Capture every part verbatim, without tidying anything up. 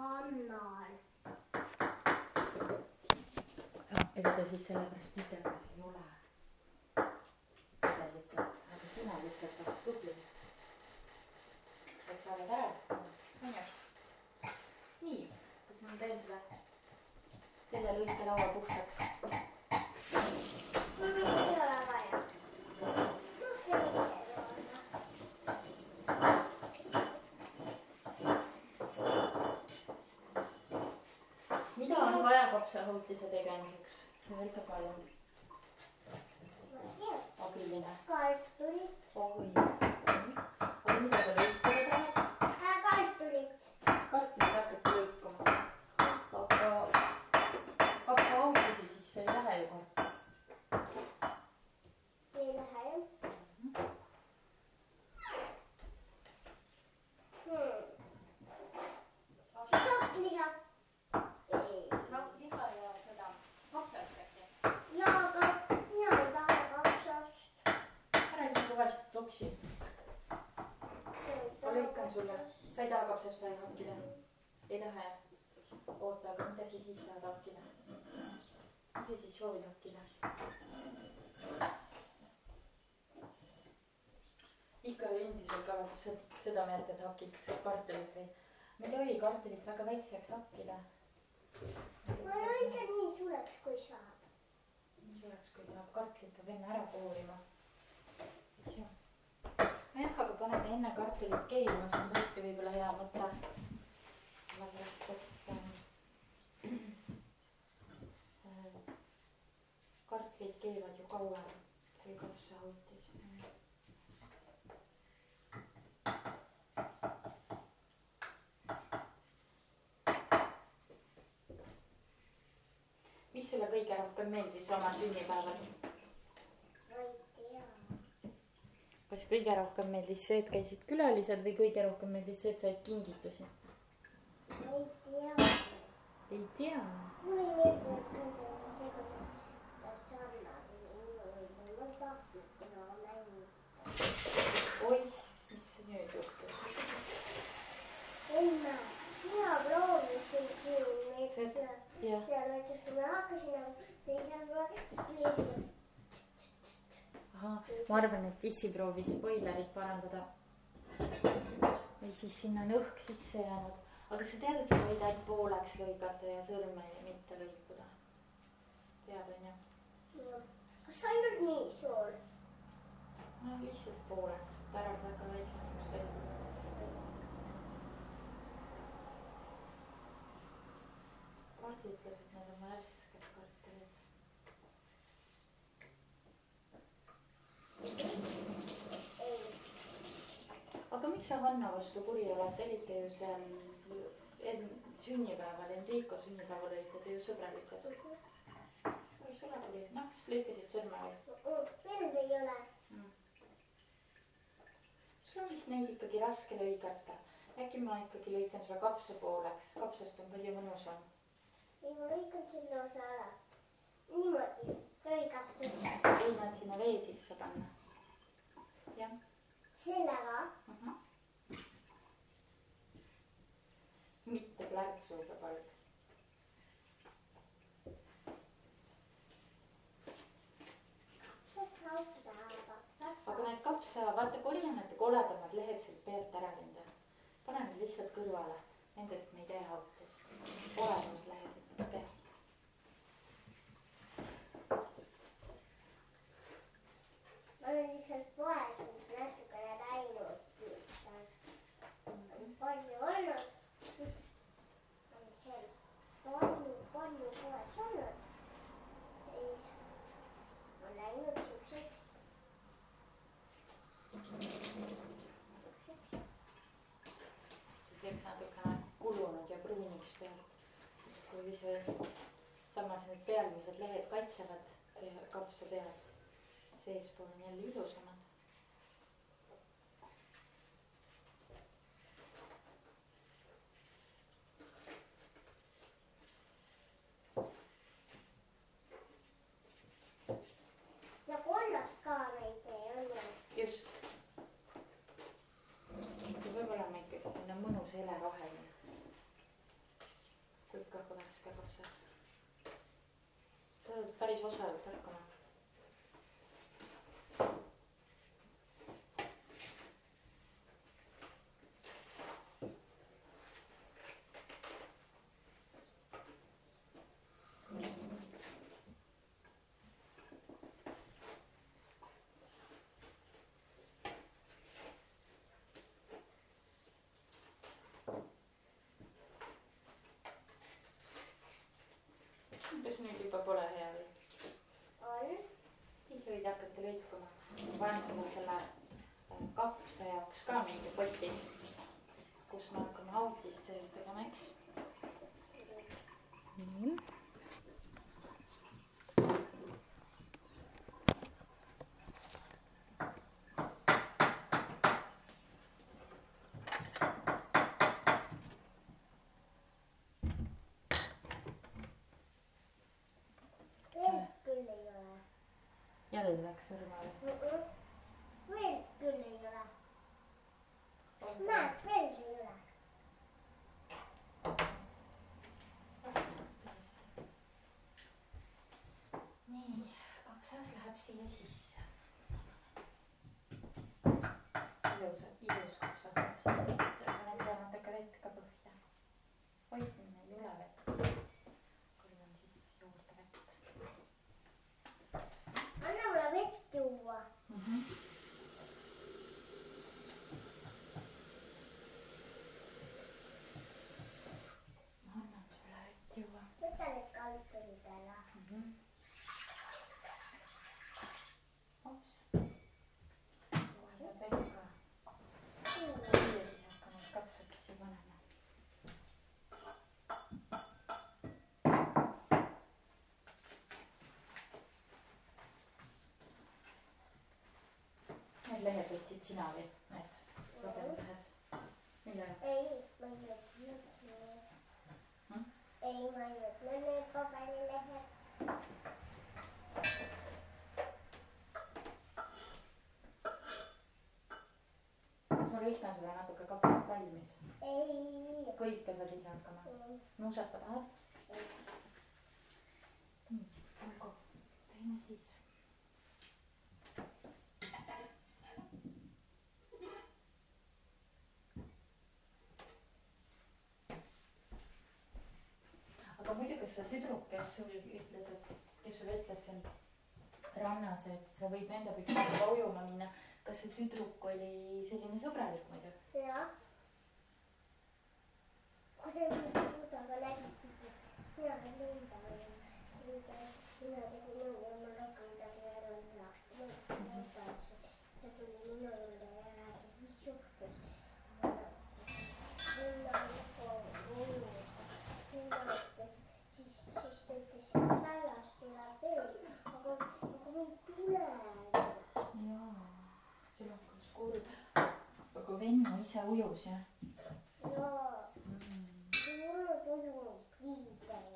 Hannal. Ega ta siis sellepärast videos ei ole. Tegelikult, aga sina lihtsalt oled tubli. Et sa oled ära. On ju? Nii, kas ma teen sulle selle lõike laua puhtaks? Mul ei ole vaja. No see ei ole. Mida on vaja kapsahultise tegemiseks? Võita palju. Abiline. Kartulit. Oi. Aga mida sa lõikada tahad? Kartulit. Kartulit hakkabki lõikama. Aga kapsahultise sisse ei lähe ju kartul. Ei lähe ju. Hmm. Saakliha. Ei. Saakliha ja seda kapsast äkki. Jaa, aga mina ei taha kapsast. Ära nii kõvasti toksi. Ma lõikan sulle. Sa ei taha kapsast veel hakkida? Ei taha? Oota, aga mida sa siis tahad hakkida? Mis sa siis soovid hakkida? Ikka endiselt kavatseb seda meelt, et hakid kartulit või? Me ei tohi kartulit väga väikseks hakkida. Ma lõikan nii suureks, kui saab. Nii suureks, kui saab. Kartulit peab enne ära koorima. Jah, aga paneme enne kartulit keelima, see on tõesti võib-olla hea mõte. Sellepärast, et äh, kartulid keevad ju kauem kui kapsahultis. Mis sulle kõige rohkem meeldis oma sünnipäeval? Ma ei tea. Kas kõige rohkem meeldis see, et käisid külalised või kõige rohkem meeldis see, et said kingitusi? Ma ei tea. Ei tea. Mulle ei meeldi, et kõige on see, kuidas ta sarnab minu või mul on tahtnud, kuna on läinud. Oi, mis nüüd juhtus? Enne, mina proovisin siin meid See- seal, jah. seal näiteks, kui ma hakkasin, teisel pool, siis tuli Aha, ma arvan, et Tissi proovis spoilerit parandada. Või siis sinna on õhk sisse jäänud. Aga sa tead, et sa võid ainult pooleks lõigata ja sõrme mitte lõikuda. Tead, on ju? kas ainult nii suur? No lihtsalt pooleks, et ära väga väiksemaks lõikuda. Marti ütles, et need on värsked kartulid. Aga miks sa Hanna vastu kuri oled? Te olite ju seal en, sünnipäeval, Enrico sünnipäeval olite te ju sõbralikud. Või sulle oli? Noh, siis lõikasid sõrme või? Vend ei ole. Mm. Sul on vist neid ikkagi raske lõigata. Äkki ma ikkagi lõikan sulle kapsa pooleks. Kapsast on palju mõnusam. Ei, ma lõikan selle osa ära. Niimoodi, lõigatud. Ei nad sinna vee sisse panna. Jah. Sellega. Uh-huh. Mitte plärtsuga paluks. Sest lautada tahavad. Aga need kapsa, vaata korjan, et koledamad lehed sealt pealt ära lenda. Pane need lihtsalt kõrvale. Nendest me ei tee hautes. Koledamad lehed pealt. Ma olen lihtsalt poes nüüd natukene läinud lihtsalt. On palju olnud, siis on seal palju, palju poes olnud. Siis on läinud siukseks. See teeks natukene kulunud ja pruuniks pealt. Kui see samas need pealmised lehed kaitsevad kapsa pead. Seespool on jälle ilusamad. Seda kollast ka me ei tee, on ju? Just. See peab olema ikka selline mõnus heleroheline. raske protsess. sa oled päris osavalt hakkama. kas nüüd juba pole hea või? on. siis võid hakata lõikuma. ma panen sulle selle kapsa jaoks ka mingi poti, kus me hakkame hautist sees tegema, eks? nii. jälle läks sõrmale. veel küll ei ole. näed, veel ei ole. nii, kaksas läheb siia sisse. ilus, ilus kaksas läheb siia sisse. ma olen pannud ikka vett ka põhja. oi, siin ei ole vett. korjan siis juurde vett. anna mulle vett juua. Mm-hmm. ma annan sulle vett juua. võta need kalturid ära. Mm-hmm. Ops. kohe saad vett ka. siia siis hakkame kapsakesi panema. Need lehed võtsid sina või? Need paberilehed? mille? ei, ma ei võtnud need. Hmm? ei, ma ei võtnud need paberilehed. kas ma lõikan sulle natuke kapsast valmis? ei. kõike saad ise hakkama? nuusata tahad? nii, olgu. teine siis. aga muidu, kas see tüdruk, kes sul ütles, et, kes sulle ütles seal rannas, et sa võid nende püksidega ujuma minna, kas see tüdruk oli selline sõbralik muidu? jah. kui sa nüüd suudaga nägid, sina ka nõnda või suuda, mina tegin nõu ja ma rohkem midagi ära ei saa. edasi, ta tuli minu juurde ja rääkis, mis juhtus. Linna juba ujuda. Linna ütles, siis, siis ta ütles, et väljas tuleb veel, aga, aga ma ei tule. jaa, sul hakkas kurb. aga venna ise ujus, jah? jaa, see ei olnud ujunud kiirelt.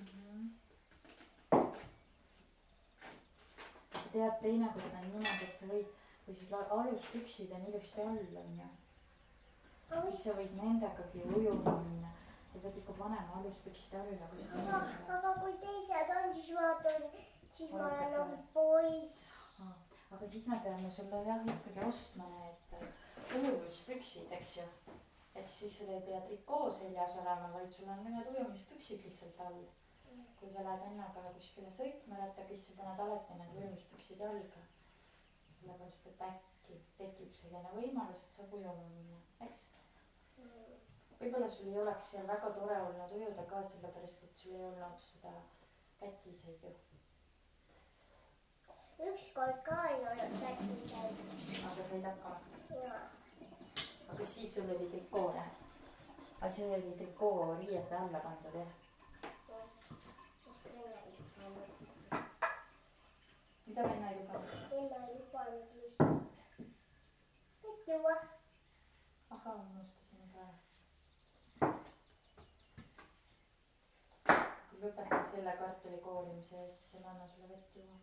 tead, teinekord on niimoodi, et sa võid, kui sul aluspüksid on ilusti all, onju, siis sa võid nendegagi ujuma minna. sa pead ikka panema aluspüksid alla. aga, aga kui teised on, siis vaatan, siis ma olen nagu poiss. aga siis me peame sulle jah ikkagi ostma need ujumispüksid, eks ju. et siis sul ei pea trikoo seljas olema, vaid sul on need ujumispüksid lihtsalt all. kui sa lähed vennaga kuskile sõitma rattaga, siis sa paned alati need ujumispüksid jalga. sellepärast, et äkki tekib selline võimalus, et saab ujuma minna, eks? võib-olla sul ei oleks seal väga tore olnud ujuda ka, sellepärast, et sul ei olnud seda kätiseid ju. ükskord ka ei olnud kätiseid. aga said hakkama? jaa. aga siis sul oli trikoo, jah? aga see oli trikoo riiete alla pandud, jah? mida venna ei lubanud? venna ei lubanud lihtsalt. vett juua. ahhaa, unustasin ka. kui lõpetad selle kartuli koorimise ja siis ei anna sulle vett juua.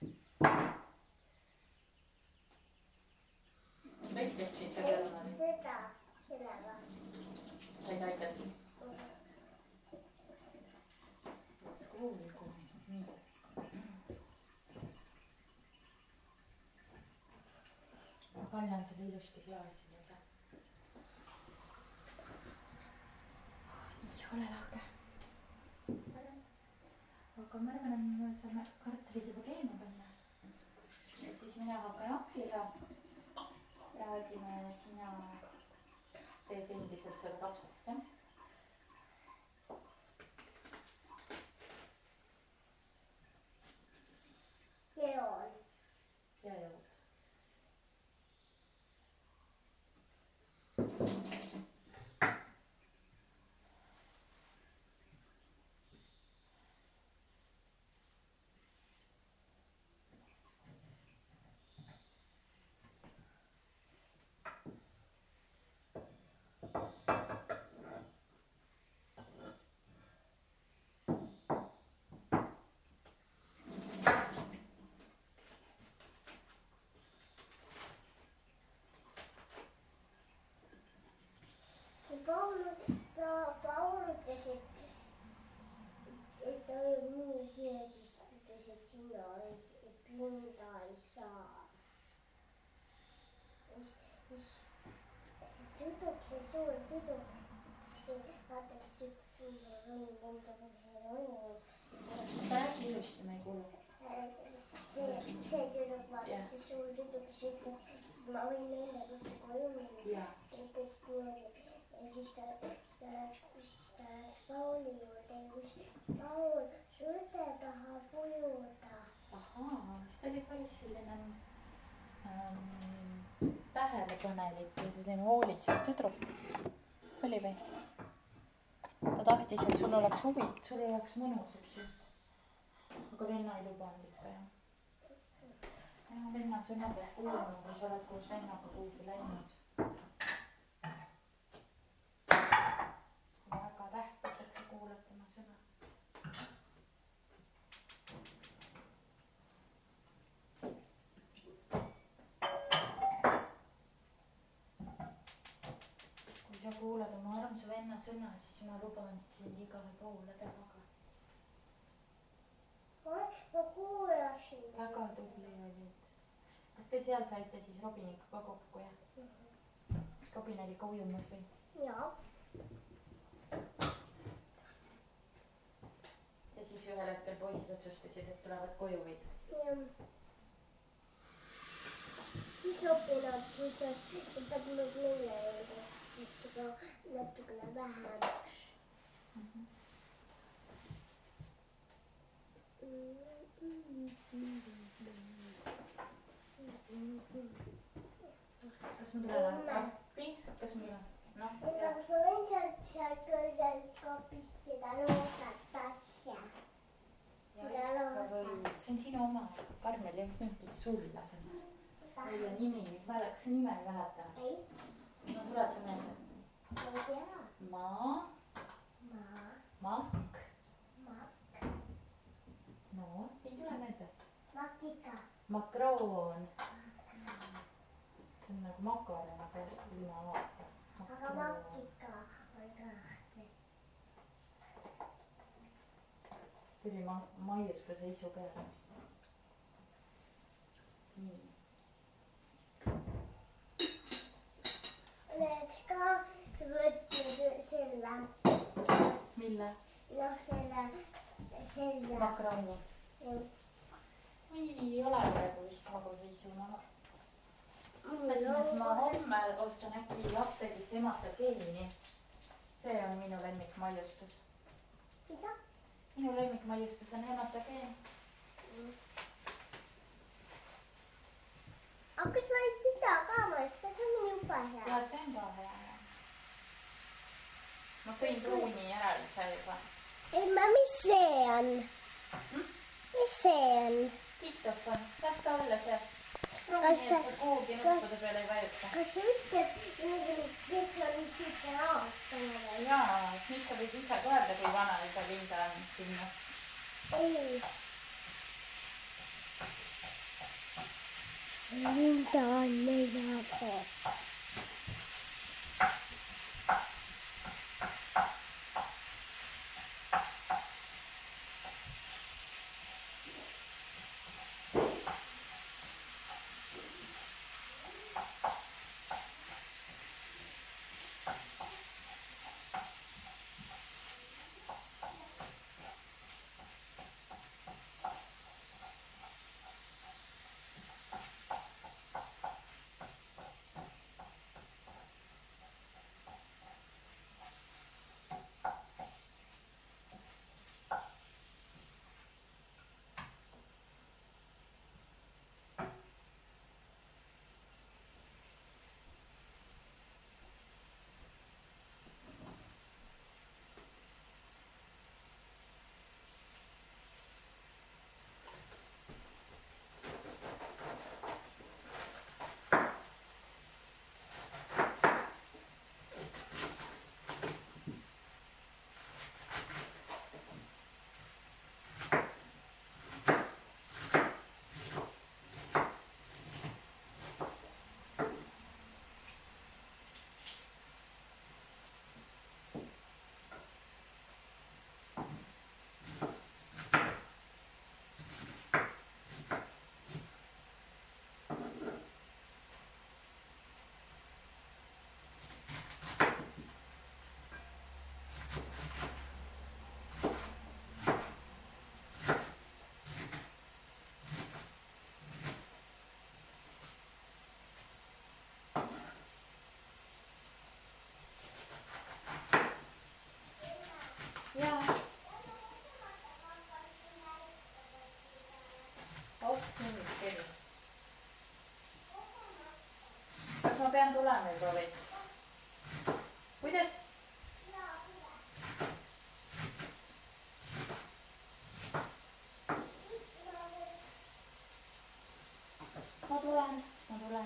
kõik vetsid ka teadma. seda, sellega. said aidata? Kalle on sulle ilusti klaasi nüüd. Nii, ole lahke. Aga ma arvan, et me saame kartulid juba keema panna. Ja siis mina hakkan akliga. Räägime sina teed endiselt seda kapsast, jah? Ja joon. Ja jood. Paul, Paul ütles, et, et ta oli nii hea, siis ütles, et sina ei pinda ei saa. Siis see tüdruk, see suur tüdruk, vaata, kes ütles sulle või nende või Räägi ilusti, ma ei kuulu. see, see tüdruk, vaata, see suur tüdruk, kes ütles, et ma võin neile üldse koju minna. Ütles niimoodi. Ja siis ta, ta läks, ta läks Pauli juurde ja kus Paul sude tahab ujuda. Ahaa, siis ta oli päris selline ähm, tähelepanelik ja selline hoolitsev tüdruk. Oli või? Ta tahtis, et sul oleks huvi, sul oleks mõnus, eks ju. Aga venna ei lubanud ikka, jah. Ja venna sõna peab kuulama, kui sa oled koos vennaga kuhugi läinud. Väga tähtis, et sa kuulad tema sõna. Kui sa kuulad oma armsa venna sõna, siis ma luban sind igale poole temaga. Ma kuulasin. Väga tubli olid. Kas te seal saite siis Robiniga ka kokku, jah? Robin oli ka ujumas või? Jaa. Ja siis ühel hetkel poisid otsustasid, et tulevad koju või? Jah. Siis Robinad ütles, et ta tuleb meile juurde, siis juba natukene vähemaks. Mm-hmm. Kas ma tulen appi? Kas ma tulen? No, kas ma võin sealt seal kõrgelt kopist seda loosat asja? Seda loosat. See on sinu oma. Karmel ei mingit sulla seda. Selle nimi, kas see nime ei mäleta? Ei. No tuleta meelde. Ma ei tea. Ma. Ma. Mak. Mak. No, ei tule meelde. Makika. Makroon. See on nagu makaron, aga ilma vaata. Aga makika on ka see. Tuli ma maiustuse isu peale. Nii. Oleks ka võtnud selle. Mille? Noh, selle, selle. Makaroni. Ei ole praegu vist magusiisu. Ma mõtlesin, et ma homme ostan äkki apteegist emata geeni. See on minu lemmik maiustus. Mida? Minu lemmik maiustus on emata geen. Aga kas võid seda ka mõista? See on juba hea. Ja see on ka hea. Ma sõin pruuni järelise juba. Ei, ma, mis see on? Hm? Mis see on? TikTok on. Läks ta alla see. Kas see... Kuhugi nuppude peale ei vajuta. Kas sa ütled, kes on niisugune aastane või? Jaa, siis sa võid ise ka öelda, kui vana isa Linda on sinna. Ei. Linda on neljase. jaa. oh sind küll. kas ma pean tulema juba või? kuidas? ma tulen, ma tulen.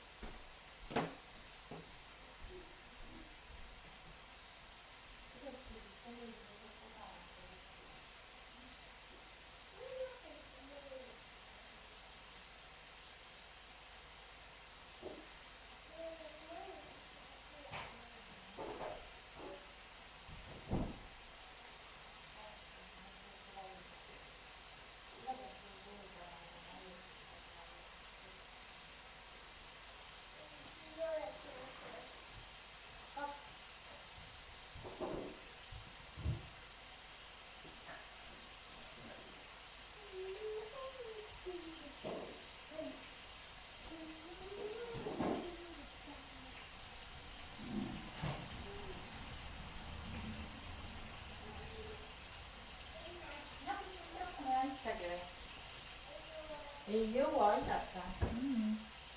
ei jõua aidata. Mm.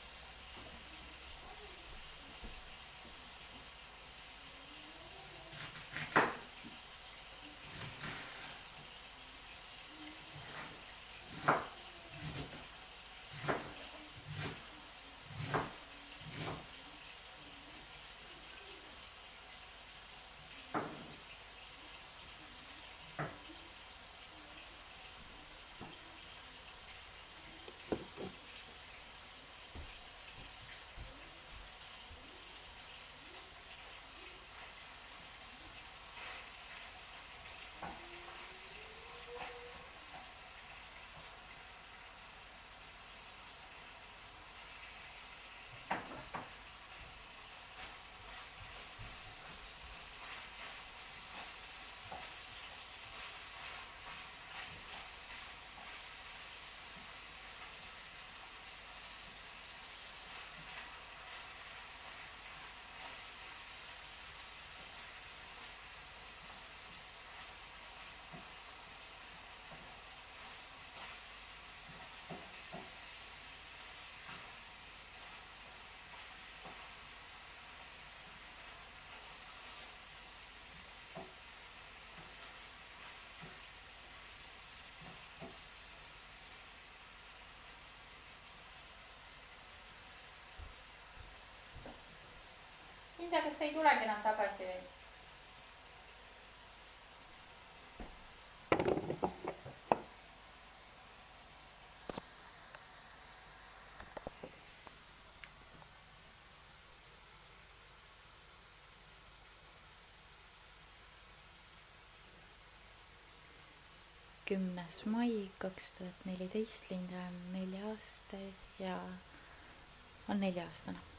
Linda, kas sa ei tulegi enam tagasi või? kümnes mai kaks tuhat neliteist, Linda on neli aastat ja on neli aastane.